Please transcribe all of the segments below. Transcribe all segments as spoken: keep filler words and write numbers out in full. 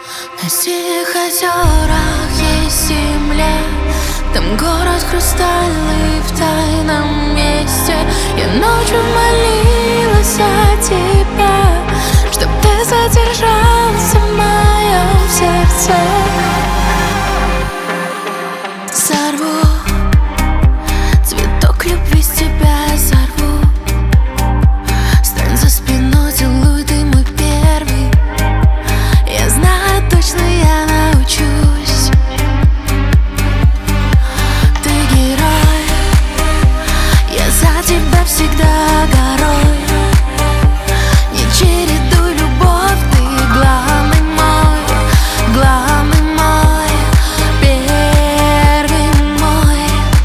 На синих озерах есть земля, там город хрустальный в тайном месте. Я ночью молилась о тебя, чтоб ты задержался в моем сердце. Сорву цветок любви с тебя, сорву. Стань за спиной, целуй, ты мой первый. Я знаю точно, я научусь. Ты герой, я за тебя всегда горой. Не чередуй любовь, ты главный мой, главный мой, первый мой.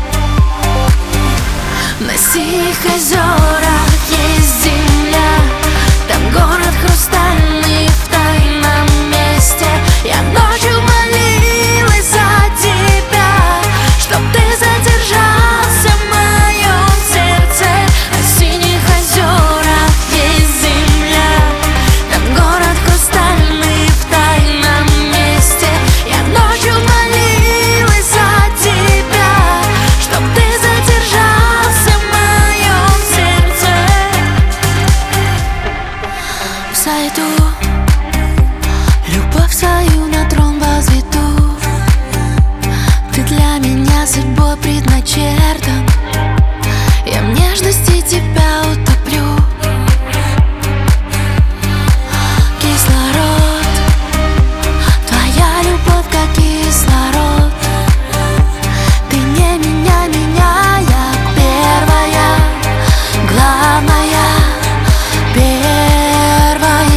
На синих озерах есть земля, там город хрустальный в тайном месте. Я ночью молилась за тебя, чтоб ты задержался в моем сердце. На синих озерах есть земля, там город хрустальный в тайном месте. Я ночью молилась за тебя, чтоб ты задержался в моем сердце. Взойду, любовь свою на трон возведу. Ты для меня судьбой предначертан, я в нежности тебя утоплю. Кислород, твоя любовь как кислород. Ты не меня, меня, я первая, главная, первая.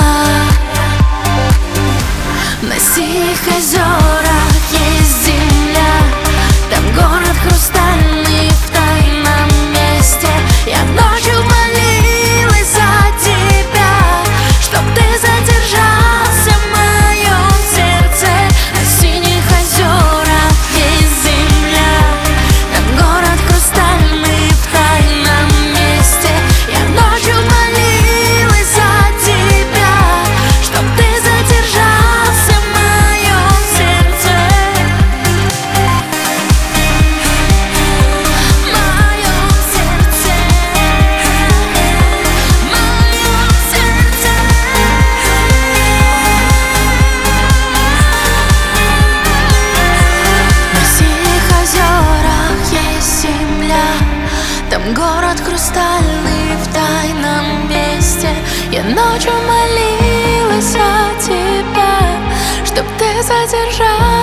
На синих озерах есть земля, там город хрустальный в тайном месте. Я ночью молилась за тебя, чтоб ты задержался в моем сердце. На синих озерах есть земля, там город хрустальный в тайном месте. Я ночью молилась за тебя, чтоб ты задержался в моем сердце. В моем сердце, в моем сердце. На синих озерах есть земля, там город хрустальный в тайном месте. Я ночью молилась о тебя, чтоб ты задержался